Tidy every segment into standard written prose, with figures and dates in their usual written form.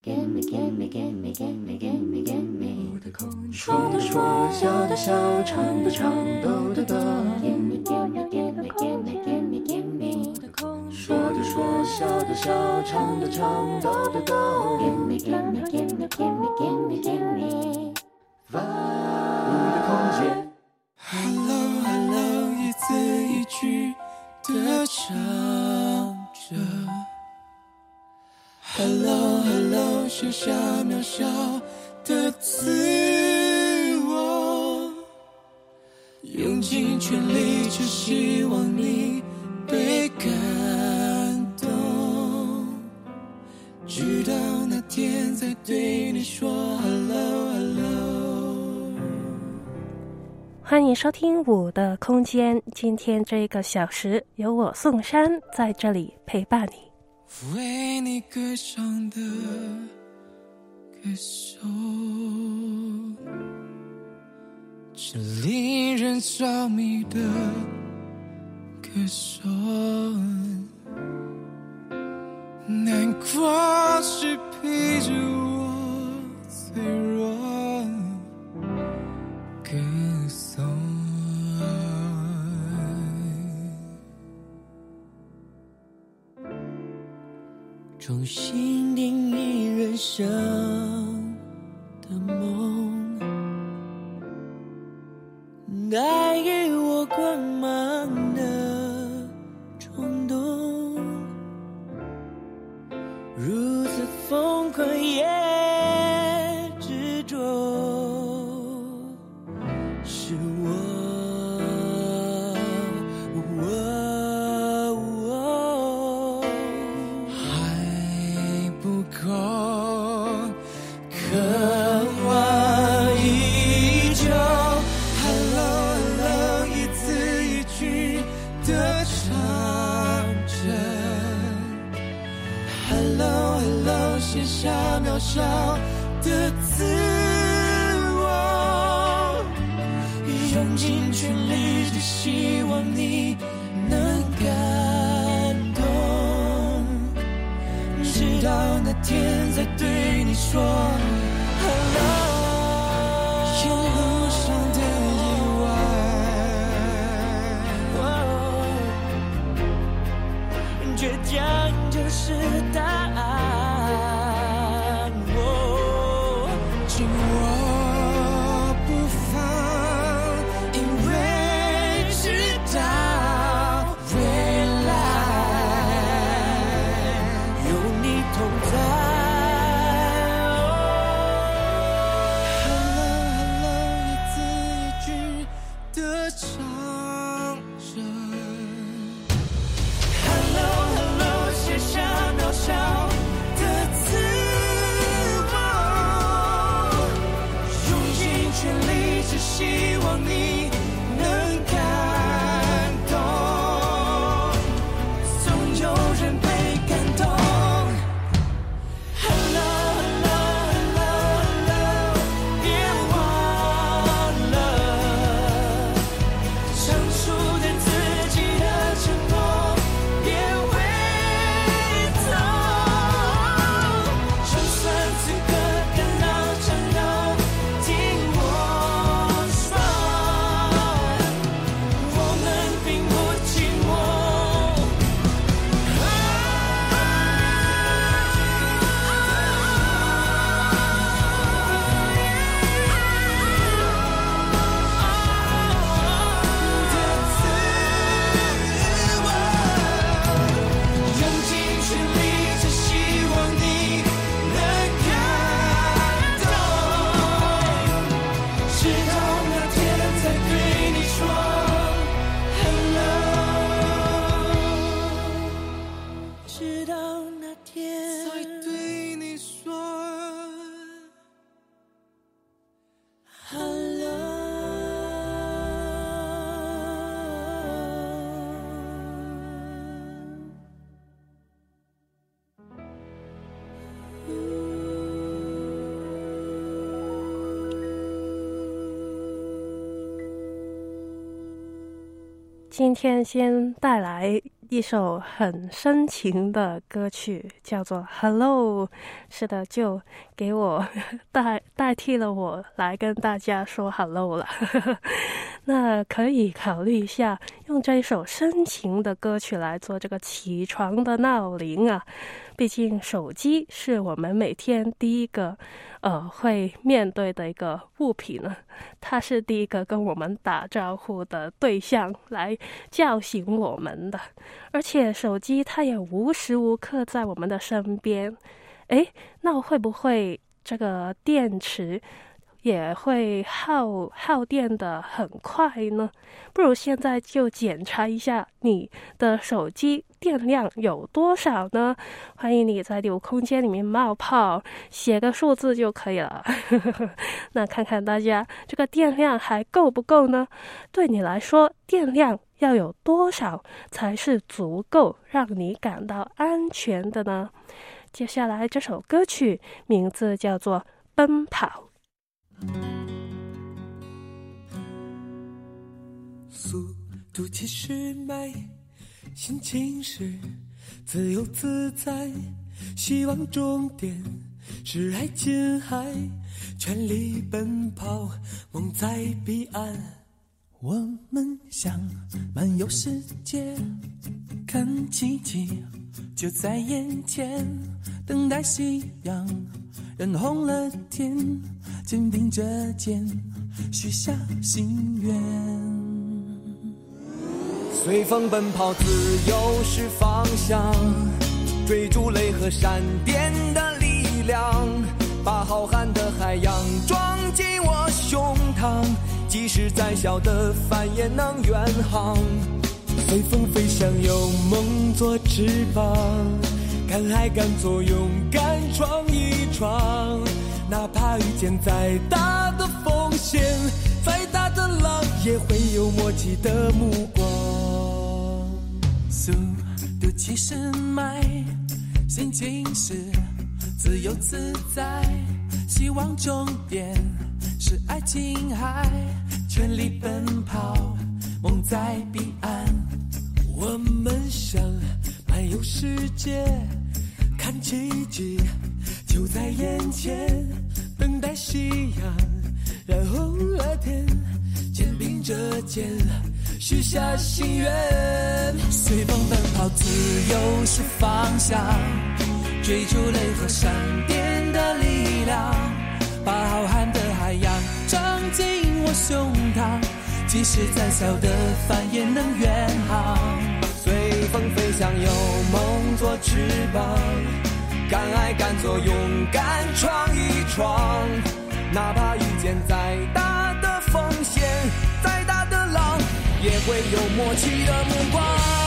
说的说，笑的笑，唱的唱，抖的抖。说的说，笑的笑，唱的唱，抖的抖。我的空间。Hello Hello， 一字一句的唱着。Hello Hello， 写下渺小的自我，用尽全力，只希望你被感动，直到那天再对你说 Hello Hello。 欢迎收听我的空间，今天这个小时由我宋珊在这里陪伴你。 为你歌唱的歌手，是令人着迷的歌手，难过是陪着我脆弱歌颂。重新定义人生的梦，带给我光芒的冲动，如此疯狂也执着，是我渺小的自我，用尽全力，只希望你能感动，直到那天再对你说 Hello。 沿路上的意外，倔强就是答案，紧握不放，因为知道未来有你同在。Hello Hello， 一字一句的唱着。Hello Hello， 写下渺小的自我，全力只希望你能感动，总有人被感动。Hello Hello Hello Hello， 别忘了唱出对自己的承诺，别回头，就算此刻感到战斗，听我说，我们并不寂寞。用尽全力，只希望你能感动，直到那天再对你说 Hello， 直到那天再对你说 Hello。 今天先带来一首很深情的歌曲，叫做 Hello。 是的，就给我代替了我来跟大家说 Hello 了那可以考虑一下用这一首深情的歌曲来做这个起床的闹铃啊。毕竟手机是我们每天第一个会面对的一个物品呢，它是第一个跟我们打招呼的对象，来叫醒我们的。而且手机它也无时无刻在我们的身边，那会不会这个电池也会耗电的很快呢？不如现在就检查一下你的手机电量有多少呢？欢迎你在第五空间里面冒泡，写个数字就可以了那看看大家这个电量还够不够呢？对你来说，电量要有多少才是足够让你感到安全的呢？接下来这首歌曲名字叫做《奔跑》。 速度70迈，心情是自由自在，希望终点是爱琴海，全力奔跑，梦在彼岸。我们想漫游世界，看奇迹就在眼前，等待夕阳染红了天，肩并着肩许下心愿。随风奔跑，自由是方向，追逐雷和闪电的力量，把浩瀚的海洋装进我胸膛，即使再小的帆也能远航。随风飞翔，有梦做翅膀，敢爱敢做，勇敢闯一闯，哪怕遇见再大的风险，再大的浪，也会有默契的目光。速度70迈，心情是自由自在，希望终点是爱琴海，全力奔跑，梦在彼岸。我们想漫游世界，看奇迹就在眼前，等待夕阳染红了天，肩并着肩许下心愿。随风奔跑，自由是方向，追逐雷和闪电的力量，把浩瀚的海洋装进我胸膛，即使再小的帆也能远航。随风飞翔，有梦做翅膀，敢爱敢做，勇敢闯一闯，哪怕遇见再大的风险，再大的浪，也会有默契的目光。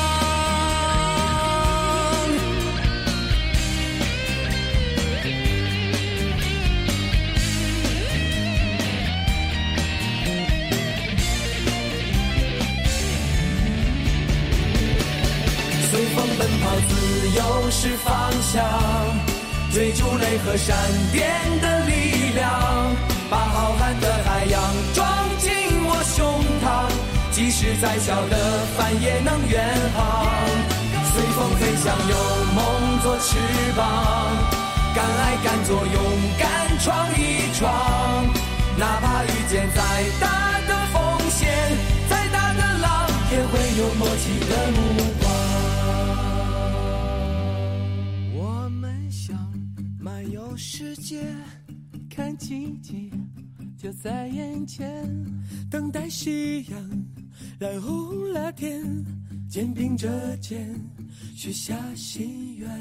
随风奔跑，自由是方向，追逐雷和闪电的力量，把浩瀚的海洋装进我胸膛，即使再小的帆也能远航。随风飞翔，有梦做翅膀，敢爱敢做，勇敢闯一闯，哪怕遇见再大的风险，再大的浪，也会有默契的目光。我们想漫游世界，看奇迹就在眼前，等待夕阳染红了天，肩并着肩许下心愿。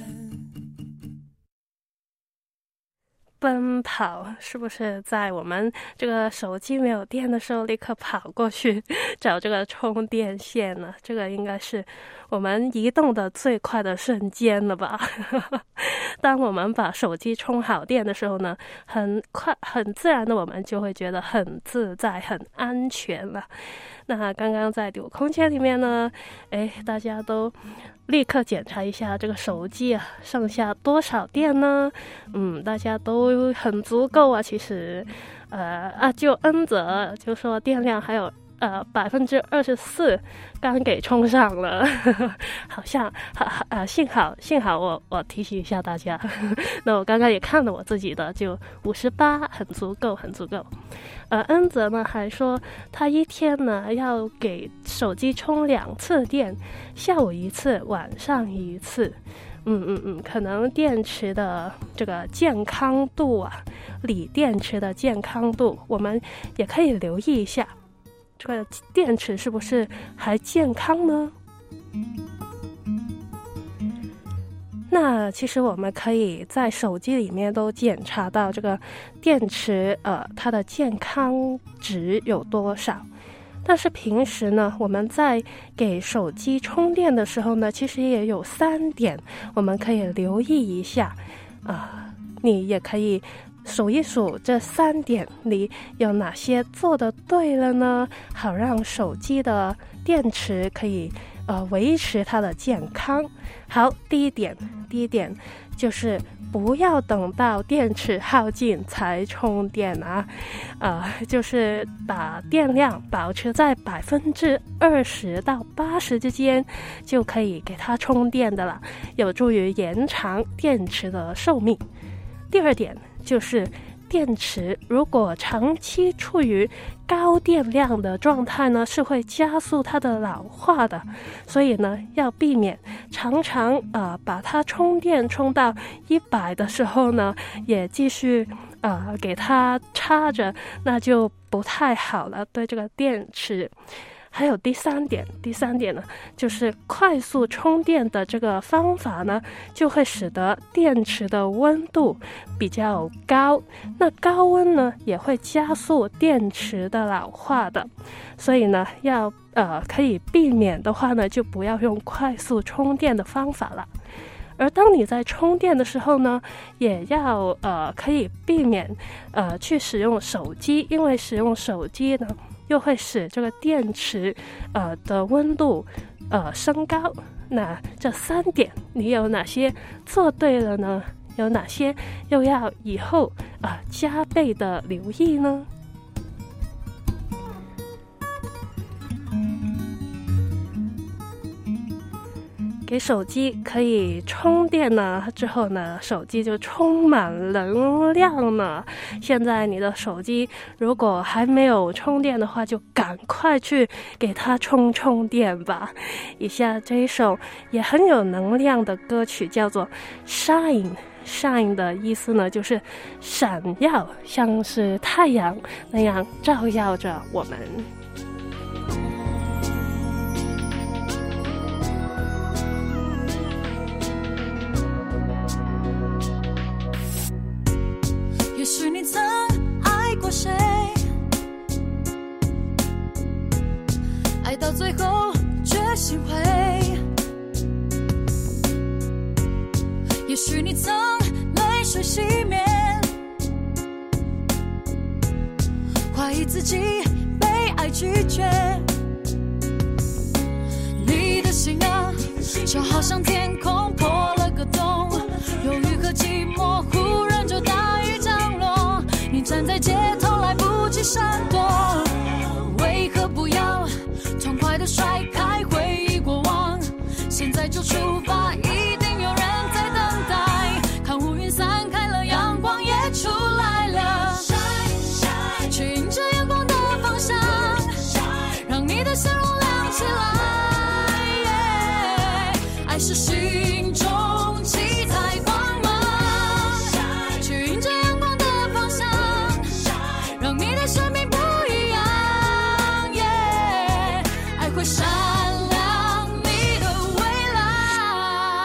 奔跑是不是在我们这个手机没有电的时候立刻跑过去找这个充电线呢？这个应该是我们移动的最快的瞬间了吧当我们把手机充好电的时候呢，很快很自然的我们就会觉得很自在很安全了。那刚刚在第五空间里面呢，大家都立刻检查一下这个手机啊剩下多少电呢？大家都很足够啊，其实就恩泽就说电量还有 24%刚给冲上了，好像幸好我提醒一下大家，那我刚刚也看了我自己的，就58，很足够。恩泽呢还说他一天呢要给手机充2次电，下午1次，晚上1次。可能电池的这个健康度啊，锂电池的健康度，我们也可以留意一下，这个电池是不是还健康呢？那其实我们可以在手机里面都检查到这个电池它的健康值有多少。但是平时呢，我们在给手机充电的时候呢，其实也有3点我们可以留意一下你也可以数一数这3点里有哪些做得对了呢，好让手机的电池可以维持它的健康。好，第一点就是不要等到电池耗尽才充电就是把电量保持在20%到80%之间就可以给它充电的了，有助于延长电池的寿命。第二点就是电池如果长期处于高电量的状态呢，是会加速它的老化的，所以呢要避免常常把它充电充到100的时候呢，也继续给它插着，那就不太好了，对这个电池。还有第三点呢，就是快速充电的这个方法呢，就会使得电池的温度比较高，那高温呢也会加速电池的老化的，所以呢要可以避免的话呢，就不要用快速充电的方法了。而当你在充电的时候呢，也要可以避免去使用手机，因为使用手机呢又会使这个电池的温度升高。那这3点你有哪些做对了呢？有哪些又要以后加倍的留意呢？给手机可以充电呢，之后呢，手机就充满能量呢。现在你的手机如果还没有充电的话，就赶快去给它充电吧。以下这一首也很有能量的歌曲叫做 Shine 的意思呢，就是闪耀，像是太阳那样照耀着我们。 也许你曾爱过谁，爱到最后却心灰。也许你曾泪水熄灭，怀疑自己被爱拒绝。你的心啊，就好像天空破了个洞，忧郁和寂寞忽然就大雨降落，你站在街头来不及闪躲。为何不要痛快地甩开回忆过往，现在就出发，一定有人在等待。看乌云散开了，阳光也出来了，去迎着阳光的方向，让你的笑容亮起来。爱是心中七彩光芒，去迎着阳光的方向，让你的生命不一样。爱会闪亮你的未来。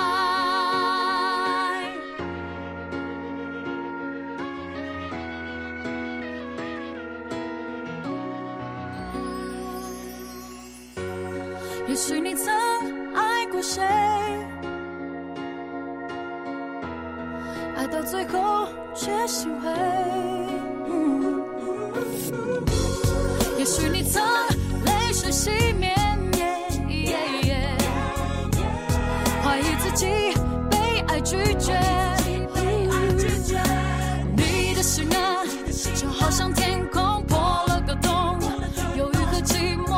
也许你曾爱过谁，爱到最后却心灰。也许你曾泪水熄灭，怀疑自己被爱拒绝。你的心啊，就好像天空破了个洞，忧郁和寂寞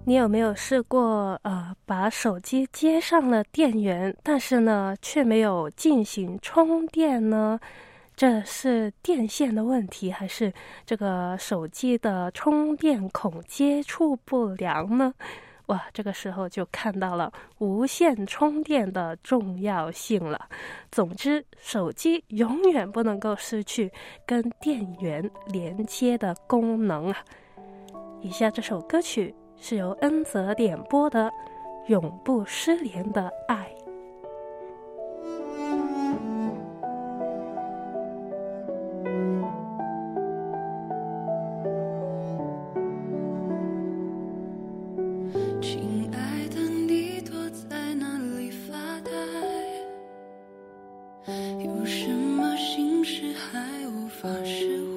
你有没有试过把手机接上了电源，但是呢却没有进行充电呢？这是电线的问题，还是这个手机的充电孔接触不良呢？哇，这个时候就看到了无线充电的重要性了。总之，手机永远不能够失去跟电源连接的功能啊。以下这首歌曲是由恩泽点播的《永不失联的爱》。 亲爱的，你躲在哪里发呆？有什么心事还无法释怀？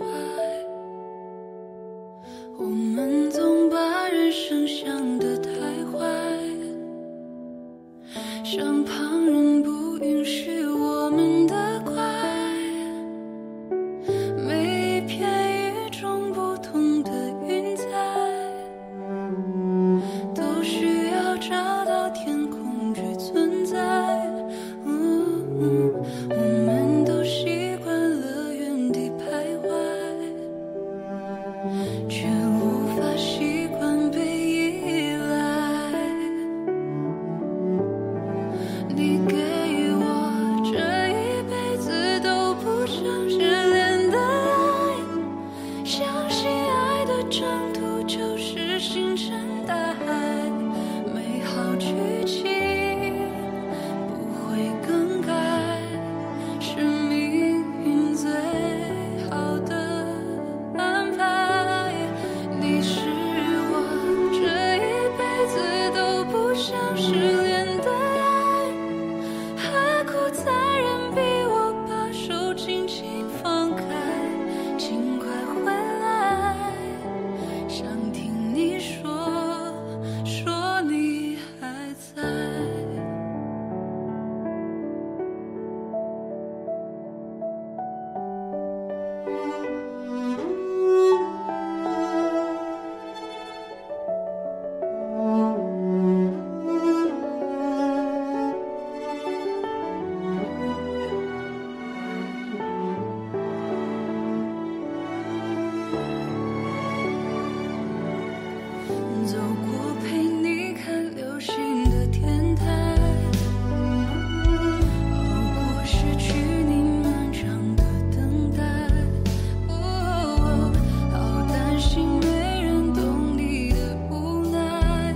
我们总把人生想得太坏，像旁人不允许我们的快，每一片与众不同的云彩都需要找到天空去存在。我们都习惯了原地徘徊，却无法习惯被依赖。你给我这一辈子都不想失联的爱，相信爱的征途就是星辰大海，美好剧情不会更改，是命运最好的安排。你是我这一辈子都不想失联的爱，何苦残忍逼我把手轻轻放开？请快回来，想听你说你还在。走过陪你看流星的天台，熬过失去你漫长的等待。好担心没人懂你的无奈，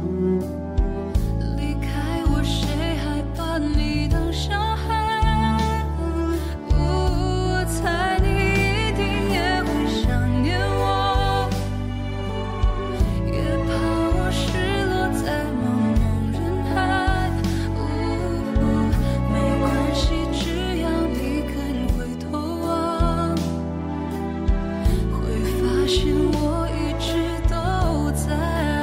离开我谁还把你当小孩？我猜你一定也会想念我，也怕我失落在茫茫人海。没关系，只要你肯回头望，会发现我一直都在。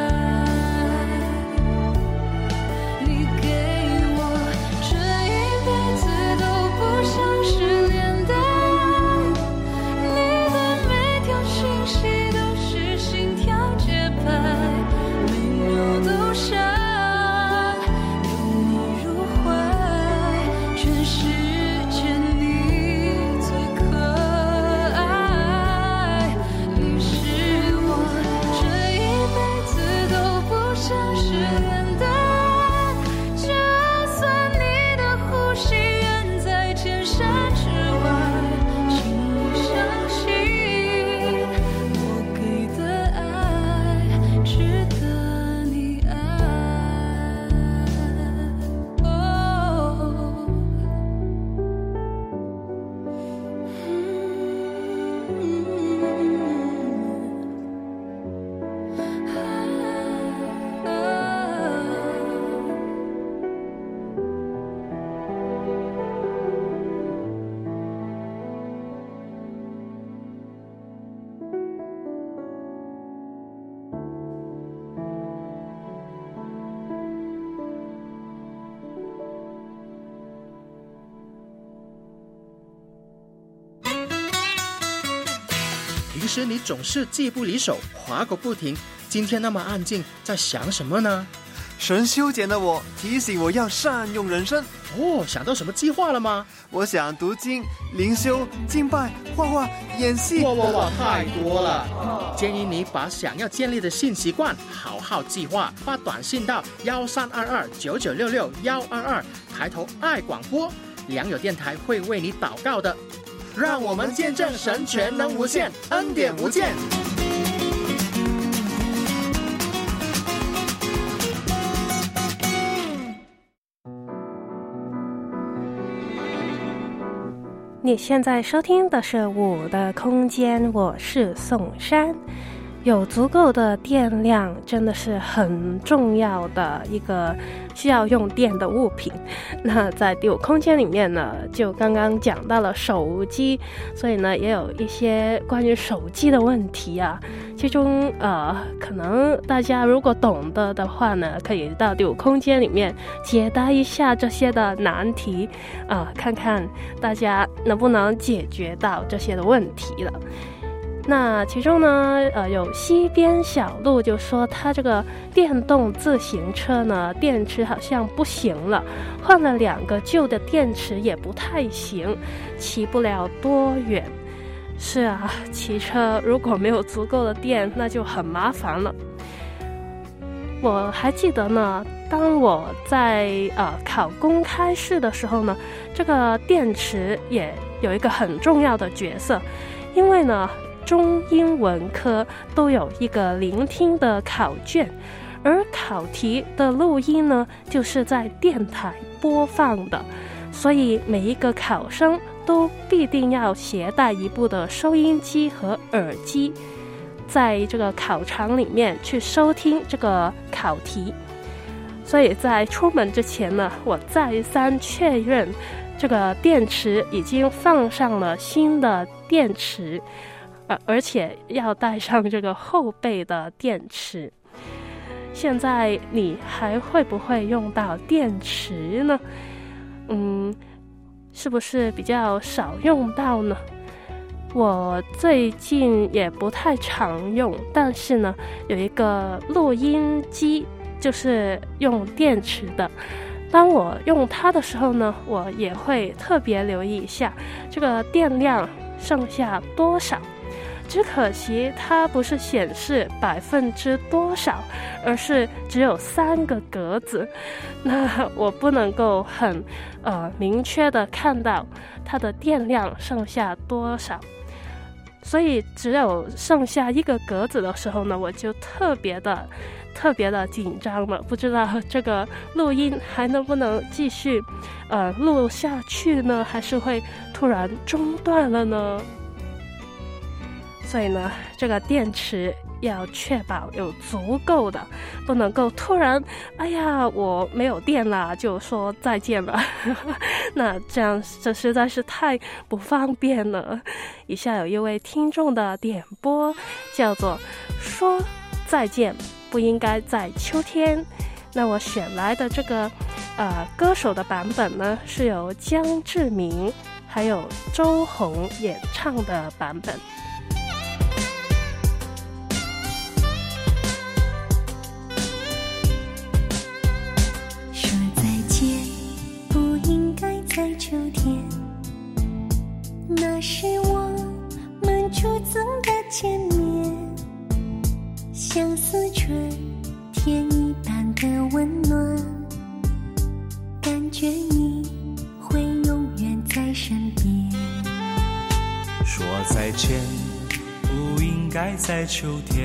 你给我这一辈子都不想失联的爱，你的每条讯息都是心跳节拍，每秒都像有你入怀，全世界你最可爱。你是我这一辈子都不想失联的爱，就算你的呼吸远在千山之外，请你相信我给的爱值得你爱。 平时你总是记不离手，划个不停， 今天那么安静，在想什么呢？ 神修剪的我提醒我要善用人生。 想到什么计划了吗？ 我想读经、灵修、敬拜、画画、演戏。 哇，太多了！建议你把想要建立的新习惯好好计划，发短信到132299661122，抬头爱广播，良友电台会为你祷告的。让我们见证神全能无限，恩典无间。 你现在收听的是我的空间，我是宋珊。有足够的电量真的是很重要的一个需要用电的物品。那在第五空间里面呢，就刚刚讲到了手机，所以呢也有一些关于手机的问题啊。其中可能大家如果懂得的话呢，可以到第五空间里面解答一下这些的难题看看大家能不能解决到这些的问题了。那其中呢有西边小路就说他这个电动自行车呢电池好像不行了，换了2个旧的电池也不太行，骑不了多远。是啊，骑车如果没有足够的电那就很麻烦了。我还记得呢，当我在考公开试的时候呢，这个电池也有一个很重要的角色。因为呢中英文科都有一个聆听的考卷，而考题的录音呢就是在电台播放的，所以每一个考生都必定要携带一部的收音机和耳机，在这个考场里面去收听这个考题。所以在出门之前呢，我再三确认这个电池已经放上了新的电池，而且要带上这个后备的电池。现在你还会不会用到电池呢？是不是比较少用到呢？我最近也不太常用，但是呢有一个录音机就是用电池的，当我用它的时候呢，我也会特别留意一下这个电量剩下多少。只可惜它不是显示%多少，而是只有3个格子，那我不能够很明确的看到它的电量剩下多少。所以只有剩下1个格子的时候呢，我就特别的紧张了，不知道这个录音还能不能继续录下去呢，还是会突然中断了呢？所以呢这个电池要确保有足够的，不能够突然哎呀我没有电了就说再见了那这实在是太不方便了。以下有一位听众的点播，叫做说再见不应该在秋天。那我选来的这个歌手的版本呢，是由江志明还有周红演唱的版本。 在秋天，那是我们初次的见面，像似春天一般的温暖，感觉你会永远在身边。 说再见不应该在秋天，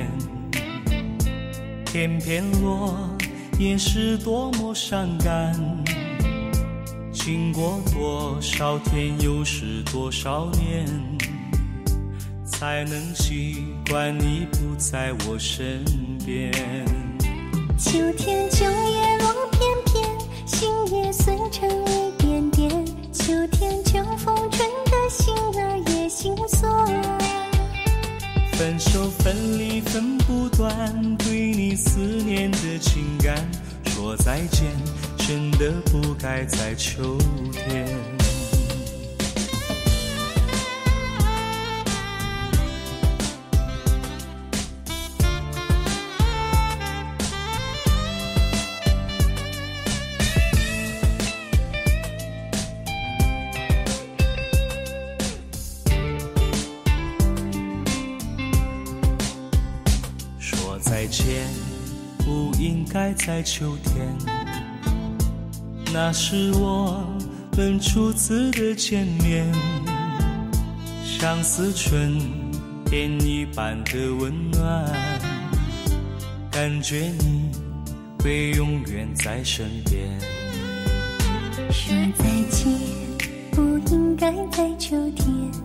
偏偏落叶是多么伤感，经过多少天又是多少年，才能习惯你不在我身边。 秋天秋叶落片片，心也碎成一点点，秋天秋风吹得心儿也心酸。 分手分离分不断，对你思念的情感，说再见真的不该在秋天。 再见，不应该在秋天。那是我们初次的见面，相似春天一般的温暖，感觉你会永远在身边。 说再见，不应该在秋天，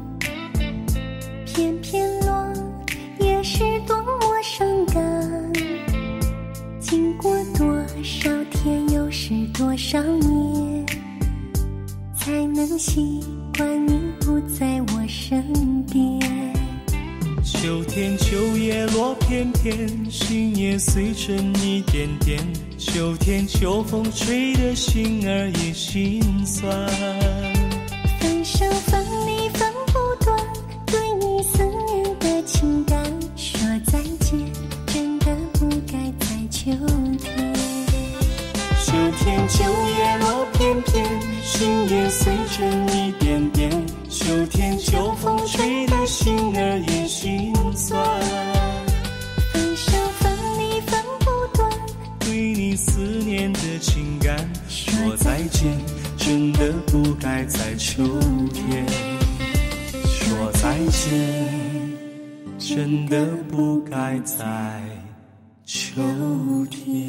偏偏落叶是多么伤感，经过多少天，又是多少年，才能习惯你不在我身边。 秋天秋叶落片片，心也随着你点点，秋天秋风吹得心儿也心酸。 分手分离分不断，对你思念的情感，说再见真的不该在秋天。 秋天秋叶落片片，心也随着你点点，秋天秋风吹得心儿也心酸。 分手分离分不断， 对你思念的情感，说再见真的不该在秋天。说再见真的不该在秋天。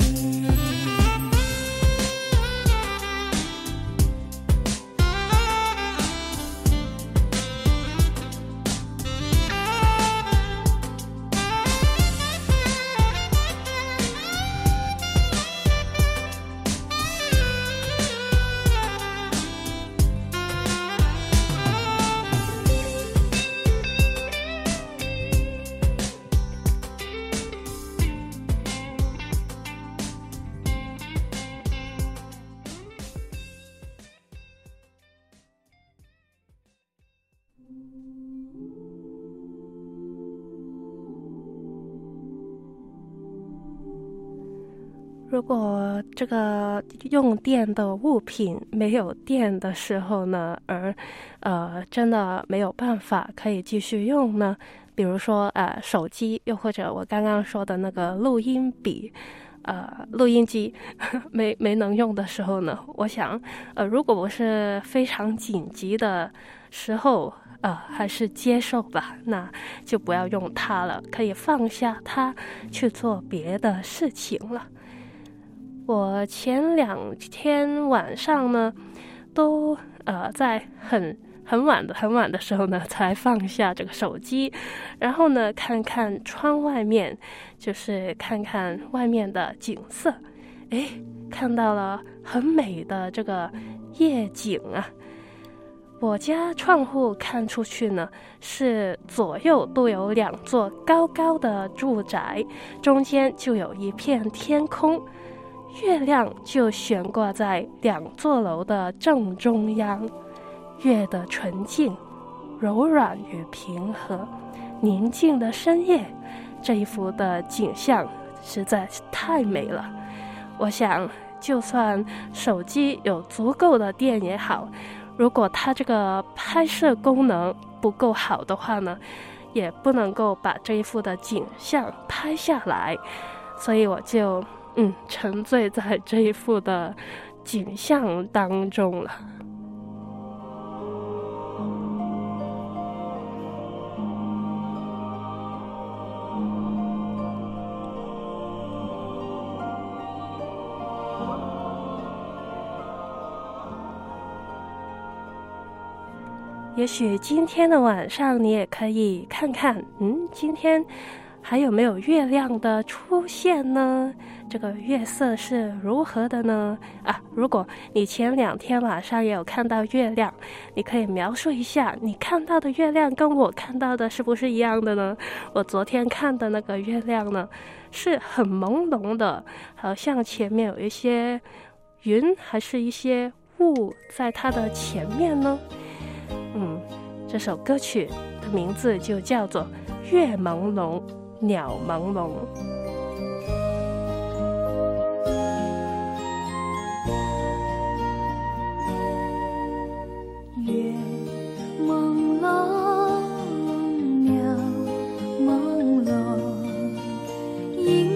如果这个用电的物品没有电的时候呢，而真的没有办法可以继续用呢，比如说手机，又或者我刚刚说的那个录音笔录音机没能用的时候呢，我想如果不是非常紧急的时候还是接受吧，那就不要用它了，可以放下它去做别的事情了。我前2天晚上呢，都在很晚的时候呢，才放下这个手机，然后呢，看看窗外面，就是看看外面的景色，看到了很美的这个夜景啊。我家窗户看出去呢，是左右都有2座高高的住宅，中间就有一片天空。月亮就悬挂在2座楼的正中央，月的纯净、柔软与平和，宁静的深夜，这一幅的景象实在是太美了。我想，就算手机有足够的电也好，如果它这个拍摄功能不够好的话呢，也不能够把这一幅的景象拍下来，所以我就沉醉在这一幅的景象当中了。也许今天的晚上你也可以看看，今天还有没有月亮的出现呢？这个月色是如何的呢？如果你前2天晚上也有看到月亮，你可以描述一下你看到的月亮跟我看到的是不是一样的呢？我昨天看的那个月亮呢，是很朦胧的，好像前面有一些云还是一些雾在它的前面呢。这首歌曲的名字就叫做《月朦胧鸟朦胧》。 月朦胧鸟朦胧，阴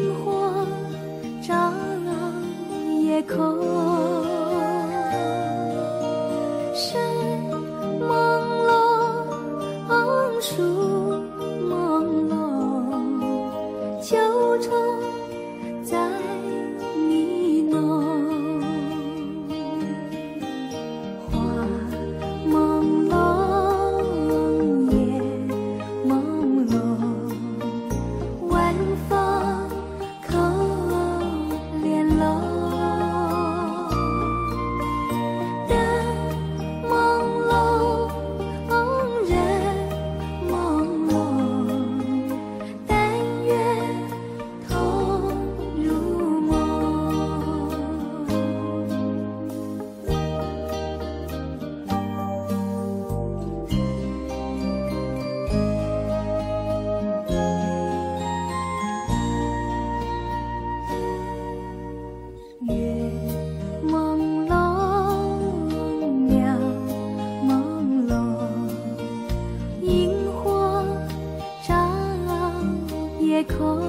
夜空，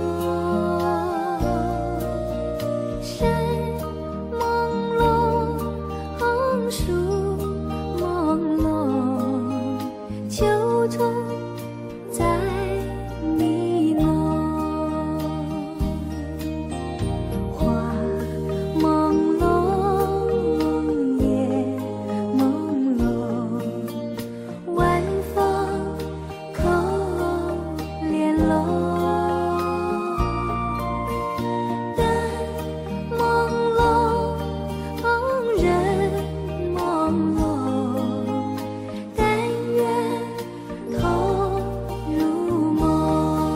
山朦胧，树朦胧，秋虫在你浓，花朦胧，叶朦胧，晚风扣帘笼，灯朦胧，人朦胧，但愿投入梦。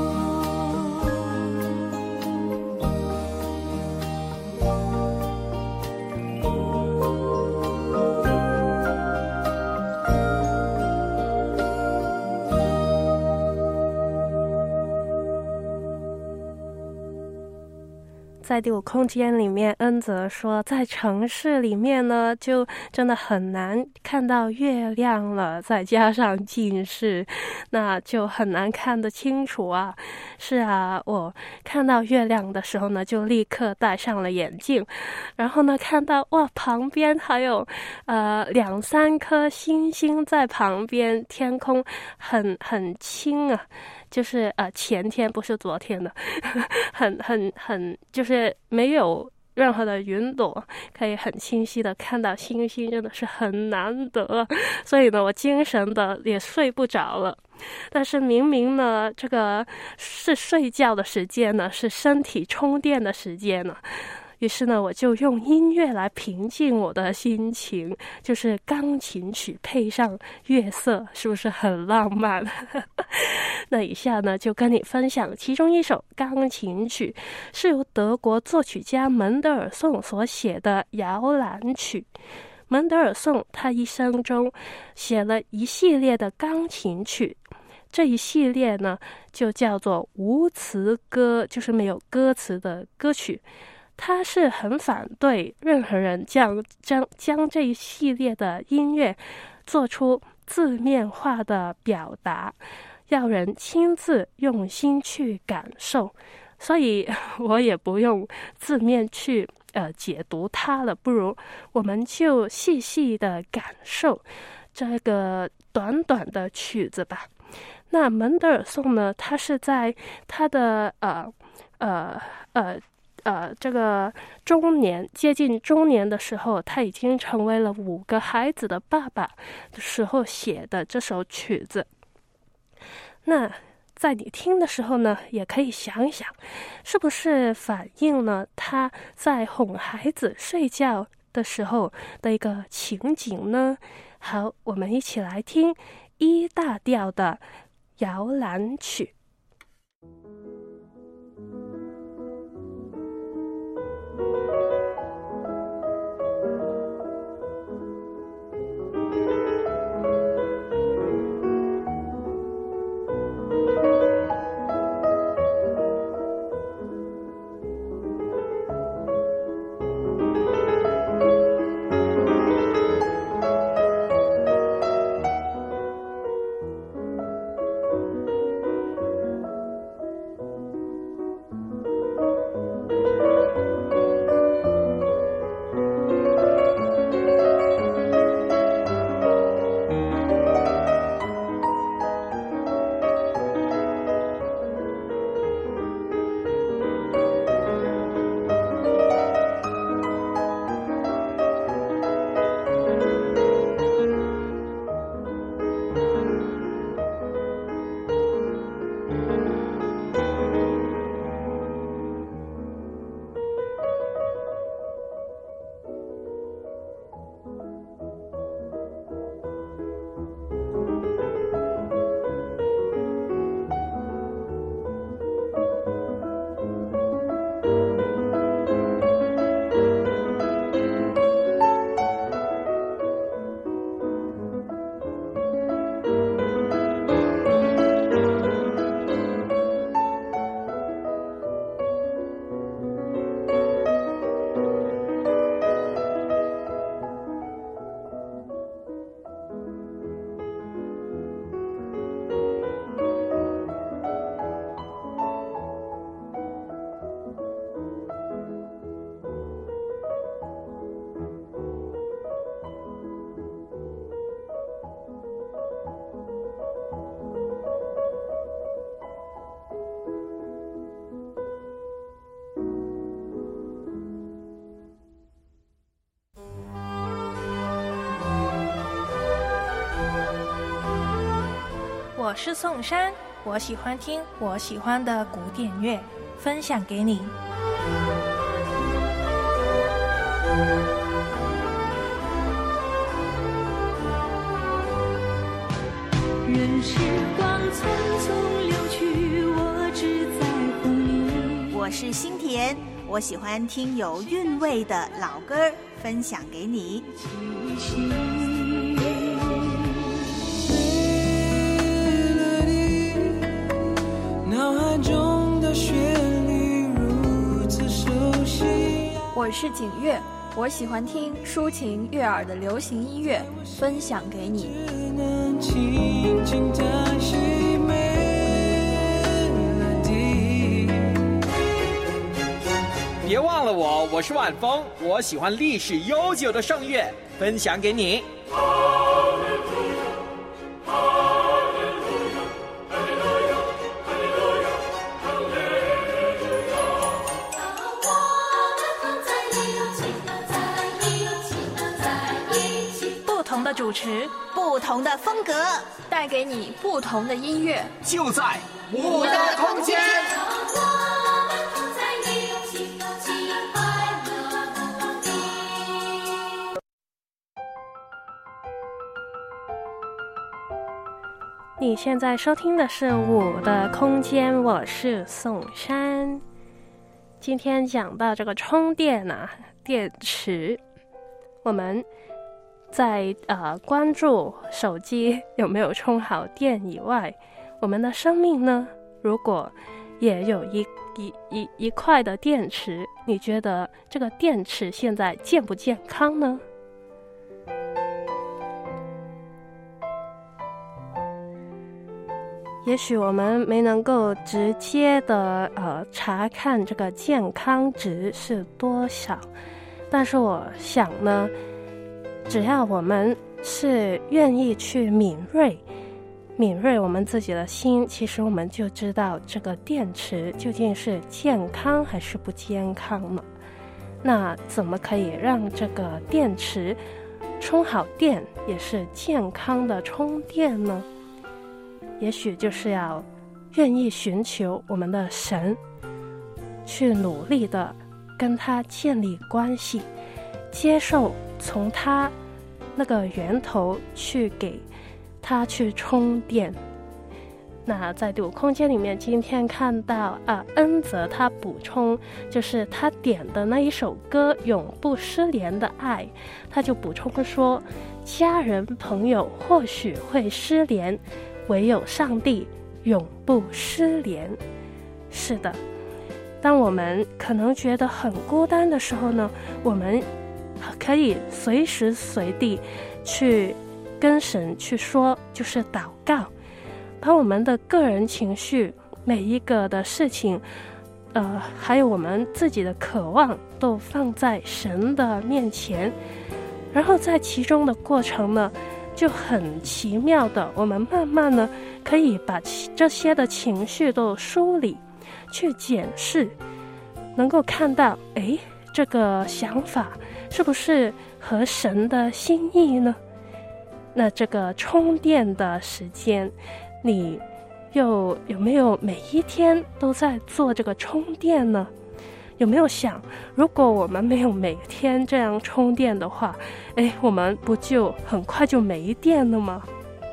在第五空间里面，恩泽说在城市里面呢就真的很难看到月亮了，再加上近视，那就很难看得清楚啊。是啊，我看到月亮的时候呢就立刻戴上了眼镜，然后呢看到哇旁边还有2-3颗星星在旁边，天空很清啊，就是前天不是昨天的很就是没有任何的云朵，可以很清晰的看到星星，真的是很难得。所以呢我精神的也睡不着了，但是明明呢这个是睡觉的时间呢，是身体充电的时间呢，于是呢我就用音乐来平静我的心情，就是钢琴曲配上月色，是不是很浪漫？那以下呢就跟你分享其中一首钢琴曲，是由德国作曲家门德尔颂所写的摇篮曲。门德尔颂他一生中写了一系列的钢琴曲，这一系列呢就叫做无词歌，就是没有歌词的歌曲。他是很反对任何人将这一系列的音乐做出字面化的表达，要人亲自用心去感受，所以我也不用字面去解读它了，不如我们就细细的感受这个短短的曲子吧。那门德尔颂呢，他是在他的这个接近中年的时候，他已经成为了5个孩子的爸爸的时候写的这首曲子。那在你听的时候呢，也可以想想，是不是反映了他在哄孩子睡觉的时候的一个情景呢？好，我们一起来听E大调的摇篮曲。 我是宋珊，我喜欢听我喜欢的古典乐，分享给你。 任时光匆匆流去，我只在乎你。 我是新田，我喜欢听有韵味的老歌，分享给你。 脑海中的旋律如此熟悉。 我是景月，我喜欢听抒情悦耳的流行音乐，分享给你。 只能轻轻叹息别忘了我是晚风，我喜欢历史悠久的圣乐，分享给你。 不同的主持， 不同的风格， 带给你不同的音乐， 就在我的空间。 你现在收听的是我的空间，我是宋珊。今天讲到这个充电电池，我们在关注手机有没有充好电以外，我们的生命呢，如果也有一块的电池，你觉得这个电池现在健不健康呢？也许我们没能够直接的查看这个健康值是多少，但是我想呢，只要我们是愿意去敏锐我们自己的心，其实我们就知道这个电池究竟是健康还是不健康了。那怎么可以让这个电池充好电，也是健康的充电呢？也许就是要愿意寻求我们的神，去努力的跟他建立关系，接受从他那个源头去给他去充电。那在读空间里面，今天看到恩泽他补充，就是他点的那一首歌《永不失联的爱》，他就补充说，家人朋友或许会失联，唯有上帝永不失联。是的，当我们可能觉得很孤单的时候呢，我们可以随时随地去跟神去说，就是祷告，把我们的个人情绪，每一个的事情还有我们自己的渴望都放在神的面前，然后在其中的过程呢，就很奇妙的，我们慢慢呢可以把这些的情绪都梳理，去检视，能够看到这个想法是不是合神的心意呢？那这个充电的时间，你有没有每一天都在做这个充电呢？有没有想，如果我们没有每天这样充电的话，我们不就很快就没电了吗？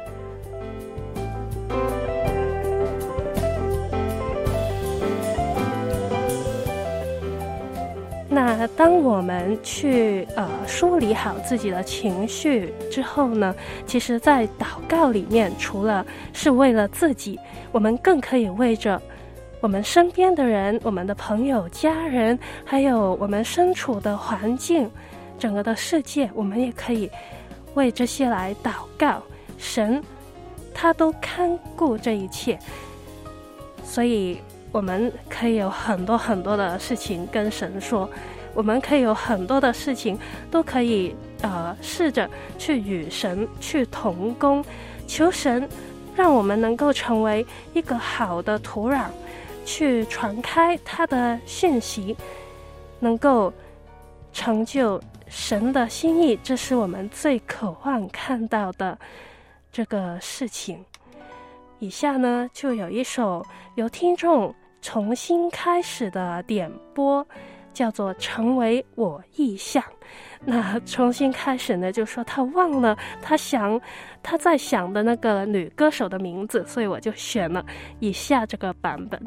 那当我们去梳理好自己的情绪之后呢，其实在祷告里面，除了是为了自己，我们更可以为着我们身边的人，我们的朋友、家人，还有我们身处的环境，整个的世界，我们也可以为这些来祷告。神他都看顾这一切，所以我们可以有很多很多的事情跟神说，我们可以有很多的事情都可以试着去与神去同工，求神让我们能够成为一个好的土壤，去传开他的讯息，能够成就神的心意，这是我们最渴望看到的这个事情。 以下呢就有一首由听众重新开始的点播，叫做《成为我意象》。那重新开始呢，就说他忘了他在想的那个女歌手的名字，所以我就选了以下这个版本。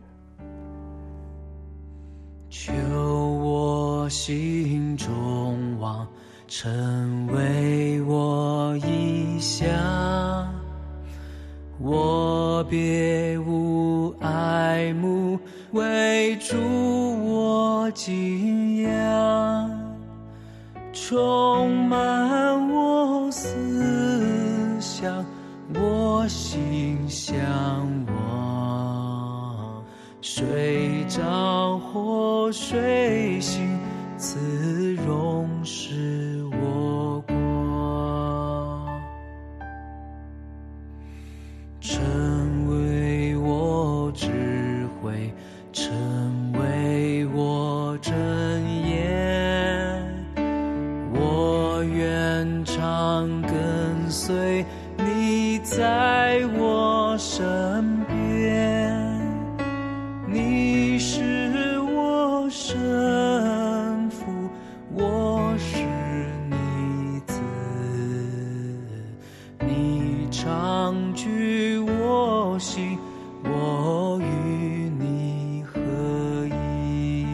求我心中望，成为我意象，我别无爱慕，为主我敬仰，充满我思想，我心向往，水涨或水行，慈容是我国，成为我智慧，成为我真言，我愿常跟随你在我身边，你是我生父，我是你子，你常居我心，我与你合一。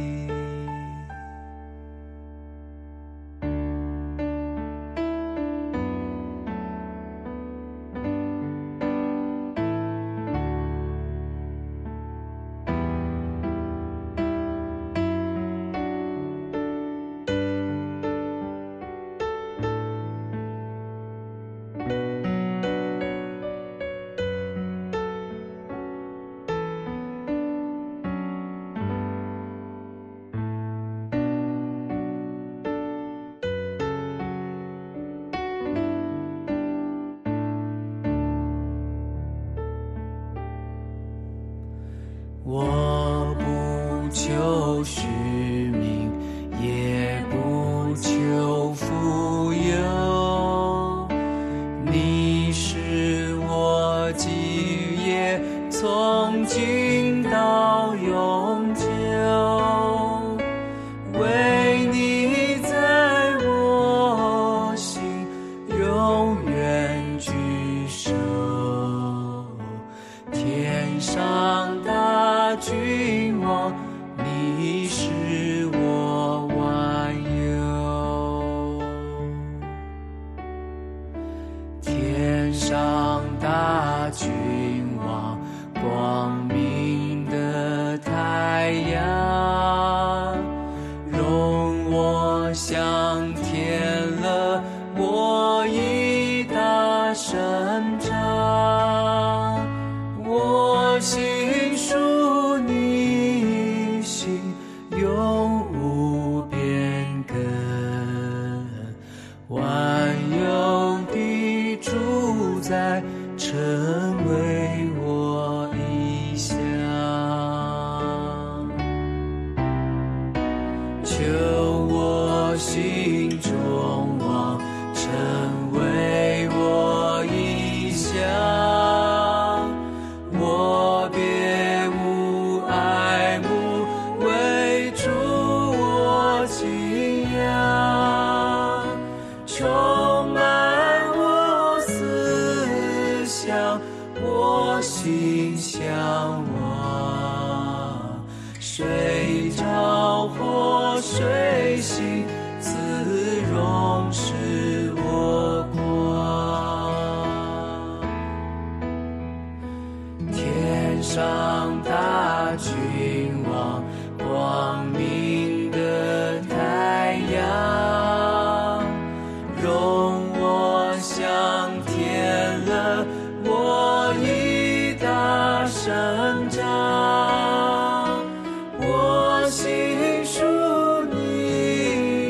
我不求虚名，也不求富有，你是我基业，从今到永久，为你在我心永远居首，天上大君王，你是我万有，天上大君王，光明的太阳，容我向天了我已大伸张，我心属你心，永无变更，万有的主宰，成为我意象，求我心中望，成为我意象，我别无爱慕，为主我敬仰，充满我思想，我心向往，水涨或水行，慈容是我国，天上大君王，光明的太阳，容我向天了我已大伸张，我心属你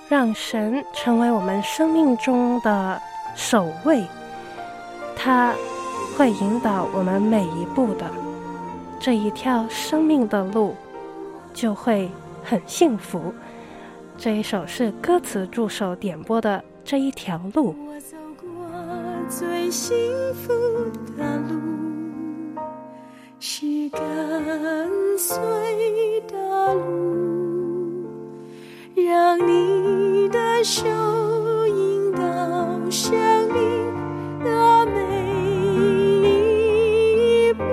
让神成为我们生命中的首位，他会引导我们每一步的，这一条生命的路就会很幸福。这一首是歌词助手点播的这一条路。 我走过最幸福的路，是跟随的路，让你的手引导生命的每一步。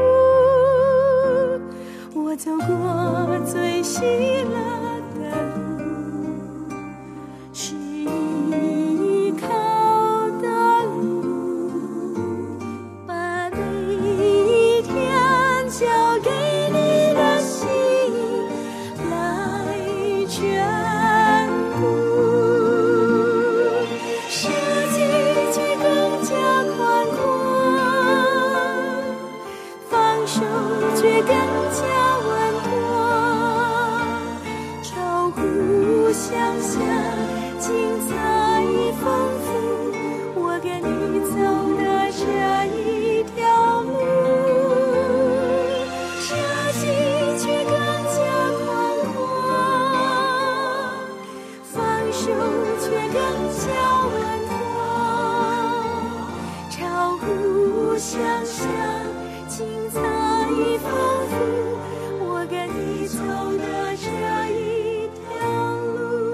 我走过最喜乐的路，是依靠的路，把每一天交给你的心来眷顾，世界却更加宽阔，放手却更加稳妥，超乎想象，精彩丰富，我跟你走的这一条路，设计却更加宽阔，放手却更加稳妥，超乎想象，精彩丰富，我跟你走的这一条路。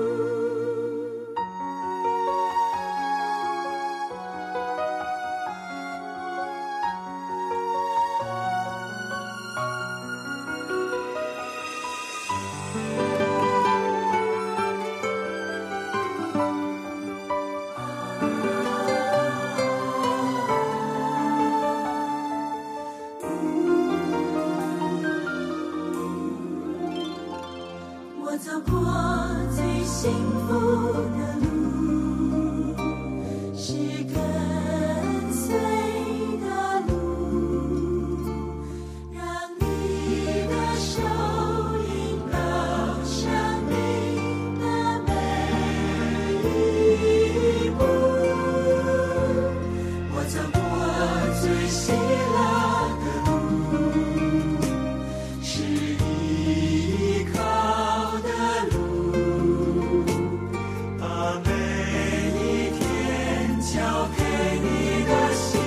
我走过最幸福的路，是跟随的路，让你的手引导生命的每一步。我走过最喜乐的路，是依靠的路，把每一天交给你的心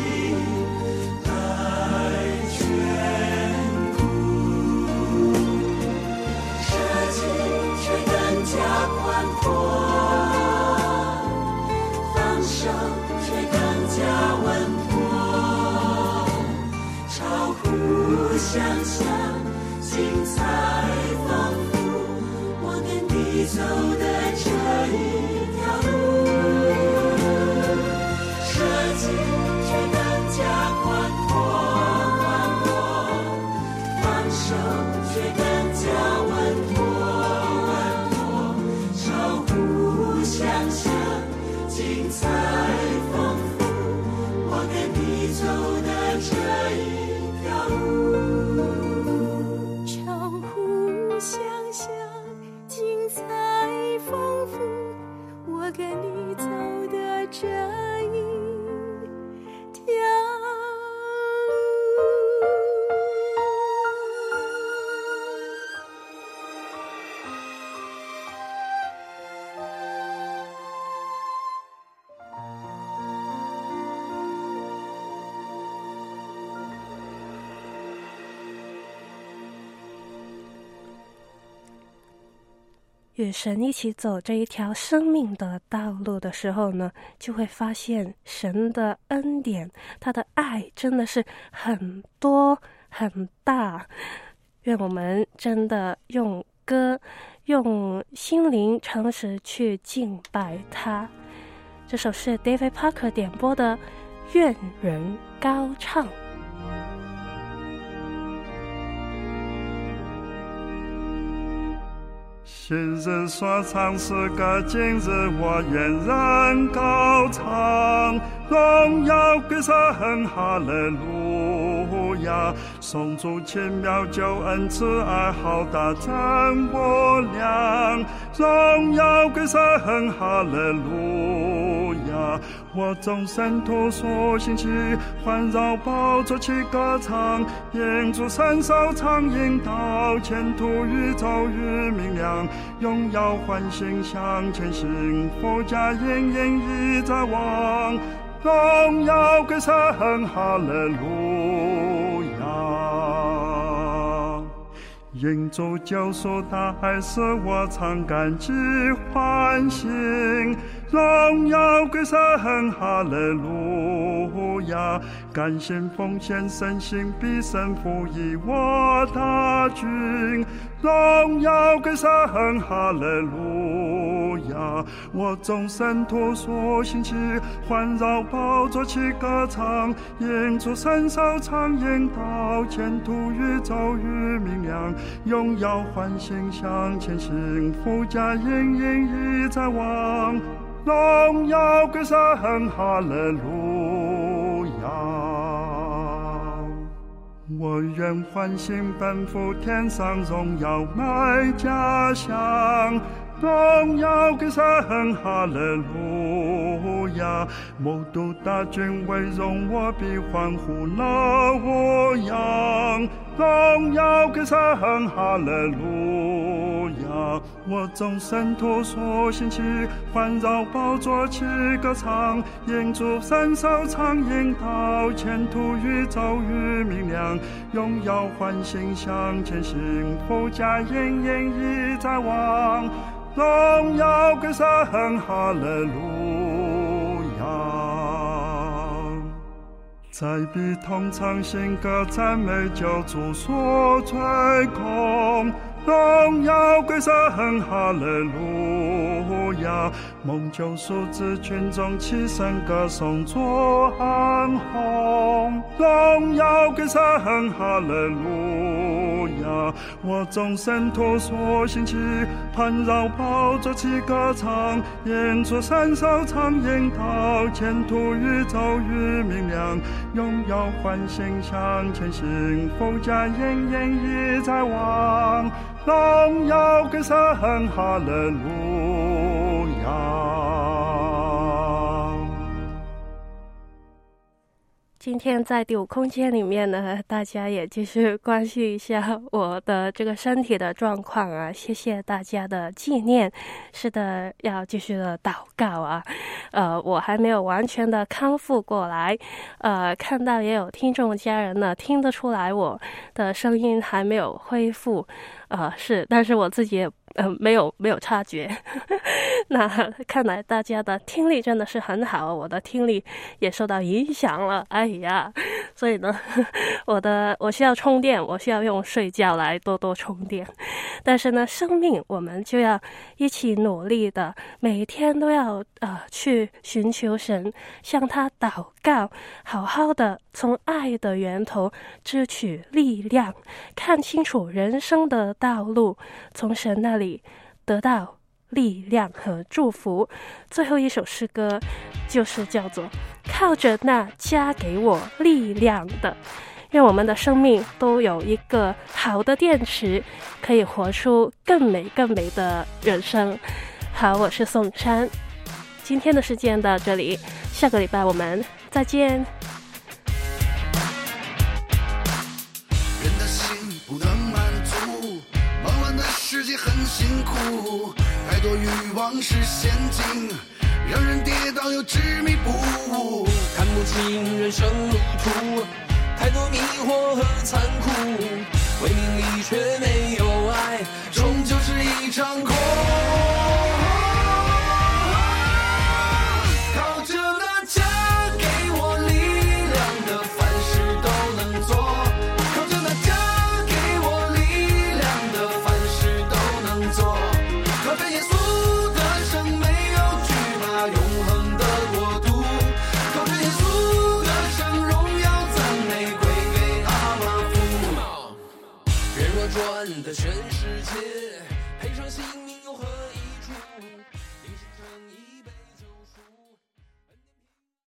来眷顾，设计却更加宽阔，放手却更加稳妥，超乎想象，精彩丰富，我跟你走的这一条路，设计却更加宽阔，放手却更加稳妥，超乎想象，精彩丰富，我跟你走的这一条路，超乎想象，精彩丰富，我跟你走的这一条路。 与神一起走这一条生命的道路的时候呢，就会发现神的恩典，他的爱真的是很多很大。愿我们真的用歌，用心灵诚实去敬拜他。这首是 David Parker 点播的《愿人高唱》。 昔日所唱诗歌，今日我愿然高唱，荣耀归神，哈利路亚！颂主奇妙救恩，慈爱浩大，真无量， 唱，荣耀归神，哈利路亚！我众圣徒所兴起，环绕宝座起歌唱，迎主伸手唱引导，前途宇宙与明亮，荣耀欢欣向前行，佛家隐隐一在望，荣耀归神，哈利路亚！因主救赎大爱，使我常感激欢欣，荣耀归神，哈利路亚！甘心奉献身心，必胜服役我大军，荣耀归神，哈利路亚！我众圣徒所兴起，环绕宝座起歌唱，迎主伸手常引导，前途宇宙与明亮，荣耀欢欣向前行，福家隐隐一在望，荣耀归神，哈利路亚！我愿欢欣奔赴天上，荣耀迈家乡，荣耀归神，哈利路亚！谋督大军围容，我必欢呼乐无恙，荣耀归神，哈利路亚！我众圣徒所兴起，环绕宝座起歌唱，迎主伸手常引导，前途宇宙与明亮，荣耀欢欣向前行，福家隐隐一在望，荣耀归神，哈利路亚！在彼同唱新歌，赞美救主所吹空，荣耀归神，哈利路亚！蒙救赎之群众齐声歌颂作安宏，荣耀归神，哈利路亚！我众圣徒所兴起，盘绕宝座起歌唱，迎主伸手常引导，前途宇宙与明亮，荣耀欢欣向前行，福家隐隐一在望，荣耀归神，哈利路亚！ 今天在第五空间里面呢，大家也继续关心一下我的这个身体的状况啊，谢谢大家的纪念。是的，要继续的祷告啊。我还没有完全的康复过来，看到也有听众家人呢听得出来我的声音还没有恢复，但是我自己也没有察觉。那看来大家的听力真的是很好，我的听力也受到影响了，哎呀，所以呢我需要充电，我需要用睡觉来多充电。但是呢，生命我们就要一起努力的，每天都要去寻求神，向他祷告，好好的从爱的源头支取力量，看清楚人生的道路，从神那里得到力量和祝福。最后一首诗歌就是叫做靠着那加给我力量的，愿我们的生命都有一个好的电池，可以活出更美的人生。好，我是宋珊，今天的时间到这里，下个礼拜我们再见。 人的心不能满足，忙乱的世界很辛苦，太多欲望是陷阱，让人跌倒又执迷不悟， 看不清人生路途，太多迷惑和残酷，为名利却没有爱，终究是一场空。靠着那加给我力量的，凡事都能做，靠着那加给我力量的，凡事都能做，靠着耶稣的生没有惧怕，永恒的国度，靠着耶稣的生荣耀赞美归给阿爸父。人若转的全世界，配上信仰